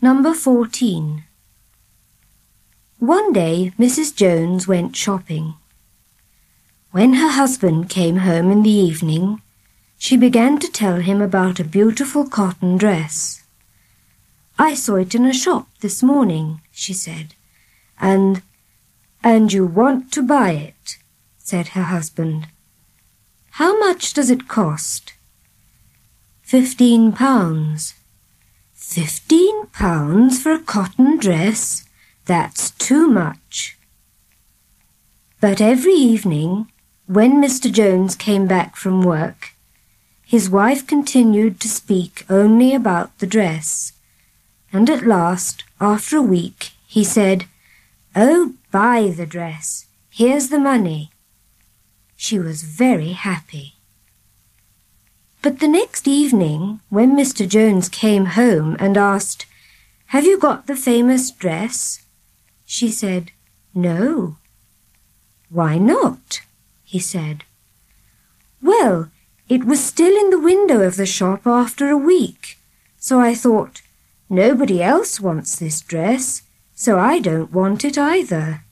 Number 14. One day Mrs. Jones went shopping. When her husband came home in the evening, she began to tell him about a beautiful cotton dress. "I saw it in a shop this morning," she said. And you want to buy it," said her husband. "How much does it cost?" £15. £15 for a cotton dress? That's too much. But every evening, when Mr. Jones came back from work, his wife continued to speak only about the dress, and at last, after a week, he said, "Oh, buy the dress. Here's the money." She was very happy. But the next evening, when Mr. Jones came home and asked, "Have you got the famous dress?" she said, "No." "Why not?" he said. "Well, it was still in the window of the shop after a week, so I thought, nobody else wants this dress, so I don't want it either."